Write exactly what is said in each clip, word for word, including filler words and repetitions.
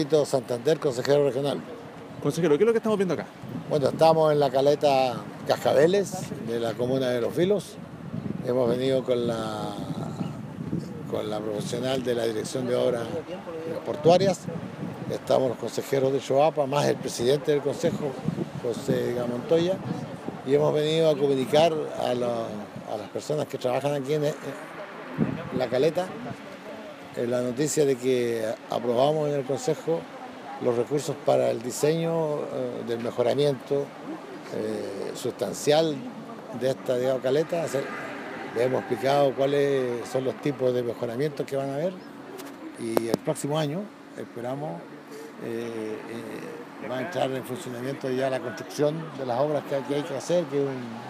Santander, consejero regional. Consejero, ¿qué es lo que estamos viendo acá? Bueno, estamos en la caleta Cascabeles de la comuna de Los Vilos. Hemos venido con la, con la profesional de la Dirección de Obras Portuarias. Estamos los consejeros de Choapa, más el presidente del consejo, José Montoya, y hemos venido a comunicar a, los, a las personas que trabajan aquí en, en la caleta la noticia de que aprobamos en el consejo los recursos para el diseño eh, del mejoramiento eh, sustancial de esta digamos, caleta. Le hemos explicado cuáles son los tipos de mejoramientos que van a haber y el próximo año esperamos eh, eh, va a entrar en funcionamiento ya la construcción de las obras que, que hay que hacer, que es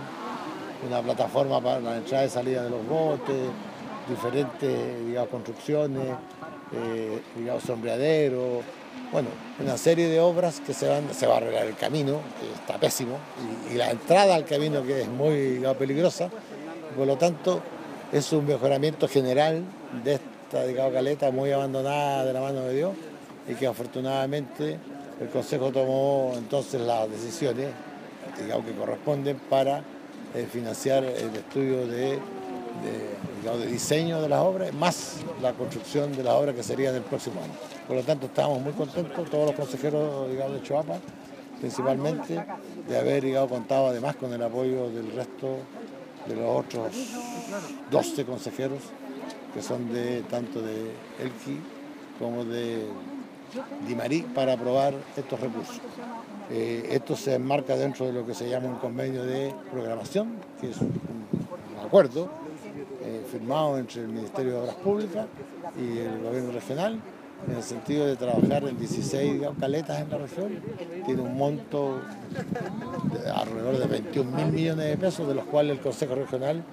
un, una plataforma para la entrada y salida de los botes, diferentes digamos, construcciones, eh, digamos, sombreaderos, bueno, una serie de obras que se van, se va a arreglar el camino, que está pésimo, y, y la entrada al camino que es muy digamos, peligrosa, por lo tanto es un mejoramiento general de esta digamos, caleta muy abandonada de la mano de Dios y que afortunadamente el Consejo tomó entonces las decisiones digamos, que corresponden para eh, financiar el estudio de De, digamos, de diseño de las obras, más la construcción de las obras que serían el próximo año. Por lo tanto, estamos muy contentos, todos los consejeros digamos, de Choapa, principalmente, de haber digamos, contado además con el apoyo del resto de los otros doce consejeros, que son de tanto de Elqui como de Dimarí, para aprobar estos recursos. Eh, esto se enmarca dentro de lo que se llama un convenio de programación, que es un, un acuerdo Eh, firmado entre el Ministerio de Obras Públicas y el Gobierno Regional, en el sentido de trabajar en dieciséis digamos, caletas en la región. Tiene un monto de alrededor de veintiún mil millones de pesos, de los cuales el Consejo Regional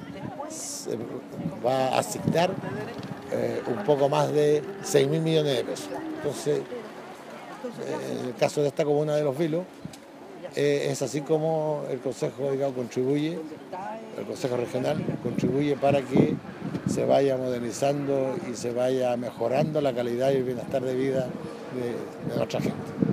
va a asignar eh, un poco más de seis mil millones de pesos. Entonces, eh, en el caso de esta comuna de Los Vilos, eh, es así como el Consejo digamos, contribuye, el Consejo Regional contribuye para que se vaya modernizando y se vaya mejorando la calidad y el bienestar de vida de, de nuestra gente.